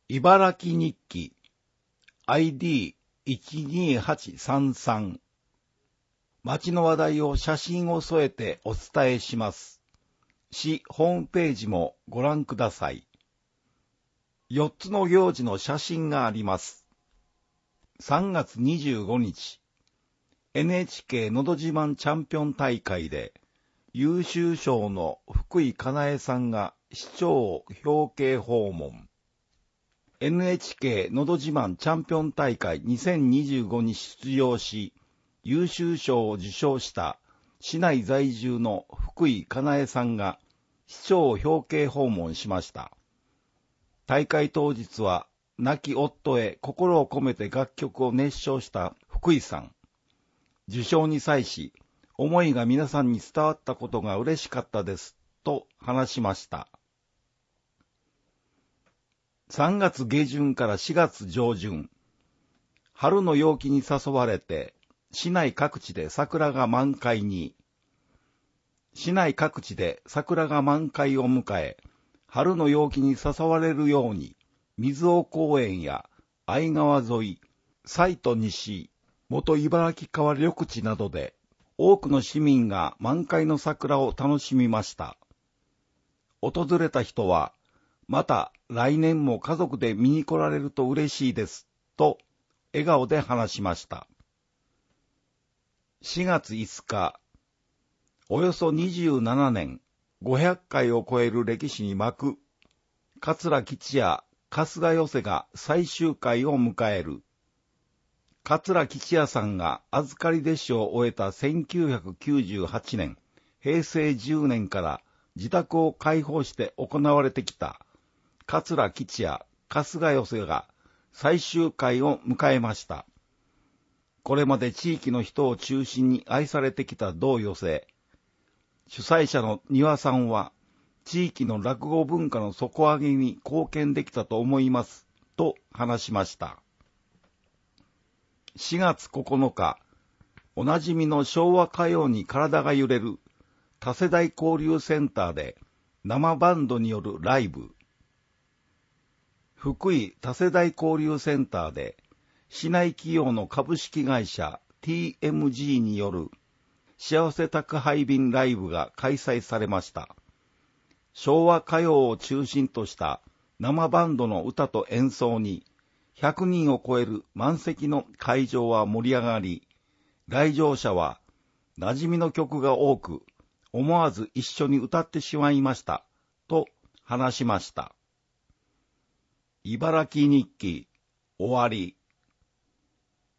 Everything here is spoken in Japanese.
茨城日記 ID12833 街の話題を写真を添えてお伝えします。市ホームページもご覧ください。4つの行事の写真があります。3月25日、NHK のど自慢チャンピオン大会で優秀賞の福井かなえさんが市長を表敬訪問。NHK のど自慢チャンピオン大会2025に出場し、優秀賞を受賞した市内在住の福井かなえさんが市長を表敬訪問しました。大会当日は亡き夫へ心を込めて楽曲を熱唱した福井さん。受賞に際し、思いが皆さんに伝わったことが嬉しかったですと話しました。3月下旬から4月上旬、春の陽気に誘われて、市内各地で桜が満開を迎え、春の陽気に誘われるように、水尾公園や相川沿い、西都西、元茨城川緑地などで、多くの市民が満開の桜を楽しみました。訪れた人は、また来年も家族で見に来られると嬉しいです、と笑顔で話しました。4月5日、およそ27年、500回を超える歴史に幕、桂吉也、春日寄せが最終回を迎える。桂吉也さんが預かり弟子を終えた1998年、平成10年から自宅を開放して行われてきた、桂吉也、春日寄せが最終回を迎えました。これまで地域の人を中心に愛されてきた同寄せ、主催者の丹羽さんは、地域の落語文化の底上げに貢献できたと思います、と話しました。4月9日、おなじみの昭和歌謡に体が揺れる多世代交流センターで生バンドによるライブ。福井多世代交流センターで市内企業の株式会社 TMG による幸せ宅配便ライブが開催されました。昭和歌謡を中心とした生バンドの歌と演奏に100人を超える満席の会場は盛り上がり、来場者は馴染みの曲が多く、思わず一緒に歌ってしまいました、と話しました。茨城日記、終わり。